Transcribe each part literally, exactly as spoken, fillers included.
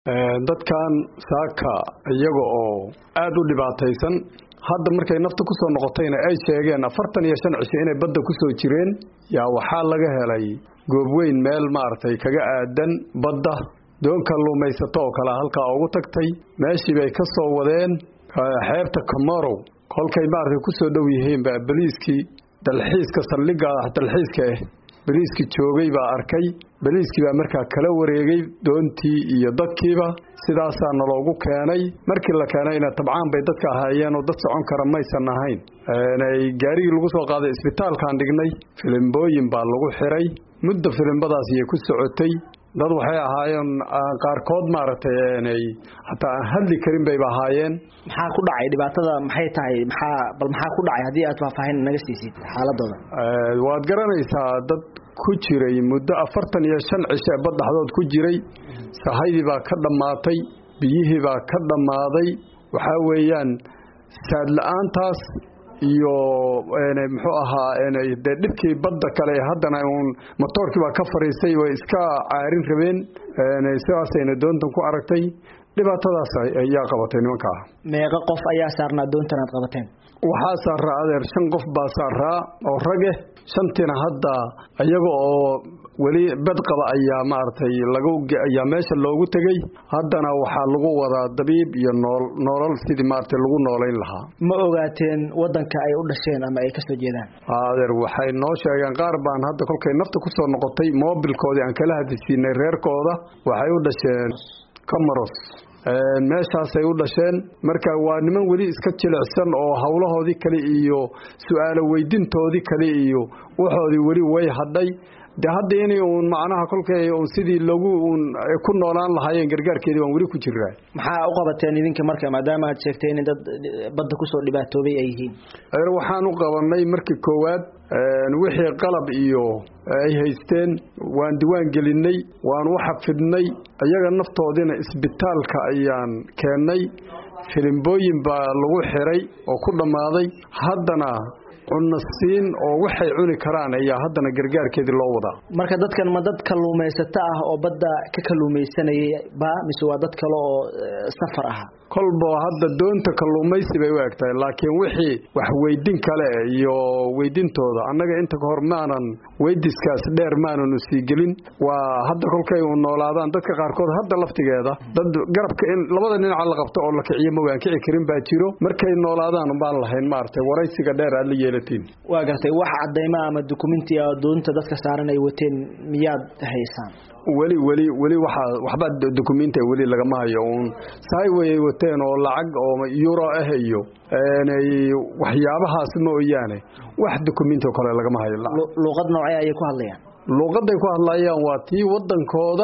dadkan saaka iyaga oo aad u dhibaataysan hadda markay nafta ku soo noqotayna ay sheegeen afartan iyo shan cisho inay badda ku soo jireen yaa waxaa laga helay goob weyn meel maartay kaga aadan badda doon kalluumaysato oo kala halka ugu tagtay meeshii bay ka soo wadeen xeebta Komarow kolkay maartay ku soo dhow yihiin ba baliiskii dalxiiska saldhigga dalxiiska ah baliiskii joogay baa arkay baliiskii baa markaa kala wareegay doontii iyo dadkiiba sidaas aan loogu keenay markii la keenayna tabcaan bay dadka ahaayeen oo dad socon kara maysan ahayn ay gaarigii lagu soo qaaday isbitaalkaan dhignay filimbooyin baa lagu xiray muddo filimbadaas iyo ku socotay dad waxay ahaayeen qaarkood maartay inay hataa hadli karin bay ahaayeen maxaa ku dhacay dhibaatada maxay tahay maxaa bal maxaa ku dhacay hadii aad faahfaahin naga siisid xaaladooda ee waad garanaysaa dad ku jiray muddo afartan iyo shan cisho badhaxdood ku jiray sahaydii baa ka dhamaatay biyihii baa ka dhamaaday waxa weeyaan saad la'aantaas iyo ee muxuu ahaa inay dibkii badda kale haddana uun motorkii baa ka fariistay way iska caarin rabeen ee sidaasayna doontan ku aragtay dhibaatadaas ayaa qabatay nimanka meeqa qof ayaa saarnaa doontan aad qabateen waxaa saaraa adeer shan qof baa saaraa oo rag ah shantina hadda ayaga oo wali bad qaba ayaa maartay lagu ayaa meesha loogu tagay haddana waxa lagu wadaa dabiib iyo nool noolal sidii maartay lagu nooleyn lahaa ma ogaateen wadanka ay u dhasheen ama ay ka soo jeedaan adeer waxay noo sheegeen qaar baan hadda kolkay nafta ku soo noqotay mobilkoodii aan kala hadisiinay reerkooda waxay u dhasheen Comoros ee meeshaas ay u dhasheen marka waa niman wali iska jilicsan oo hawlahoodii kale iyo su'aalo weydiintoodii kale iyo waxoodii wali way hadhay hadda inay uu macnaha kolkay uu sidii lagu ku noolaan lahaayeen gargaarkeedii waan wali ku jiraa maxaa u qabateen idinka marka maadaama aad sheegteen in dad badda ku soo dhibaatoobay ay yihiin ee waxaan u qabanay markii koowaad ee wixii qalab iyo ay haysteen waan diwaan gelinay waan u xafidnay ayaga naftoodina isbitaalka ayaan keenay filimbooyin baa lagu xiray oo ku dhamaaday haddana cunasiin oo waxay cuni karaan ayaa haddana gargaarkeedii loo wadaa marka dadkan ma dad kalluumaysato ah oo badda ka kalluumaysanayay ba mise waa dad kale oo safar ah kolba hadda doonta kalluumaysi bay u egtahay laakiin wixii wax weydin kale iyo weydintooda annaga inta ka hor maanan weydiskaas dheer maanan sii gelin waa hadda kolkay uu noolaadaan dadka qaarkood hadda laftigeeda dad garabka in labada dhinac la qabto oo la kiciyo ma waan kici karin baa jiro markay noolaadaan baan lahayn maartay waraysiga dheer aad la yeelatiin waa gartay wax cadeyma ama dokumenti ah doonta dadka saaran ay wateen miyaad haysaan wali wali wali waxa waxba dokumenti wali laga ma hayo uun saay way wateen oo lacag oo euro ah iyo aanay waxyaabahaas mooyaane wax dokumenti kale laga ma hayo luqad noocay ay ku hadlayaan luqaday ku hadlayaan waa tii wadankooda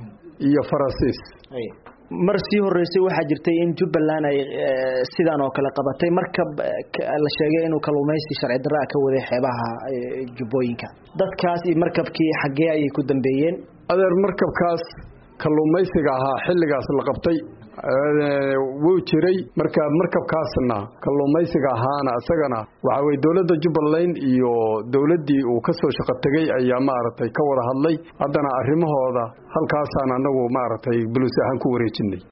iyo Faransiis mar sii horeysay waxa jirtay in Jubbaland ay sidaan oo kale qabatay marka la sheegay inuu kalluumaysi sharci darro ka waday xeebaha Jubbooyinka dadkaas iyo markabkii xagee ay ku dambeeyeen adeer markabkaas kalluumaysiga ahaa xilligaas la qabtay wuu jiray marka markabkaasna kalluumaysiga ahaana asagana waxa way dawladda Jubbaland iyo dawladdii uu ka soo shaqo tagay ayaa maartay ka wada hadlay haddana arrimahooda halkaas aan anagu maartay bulus ahaan ku wareejinay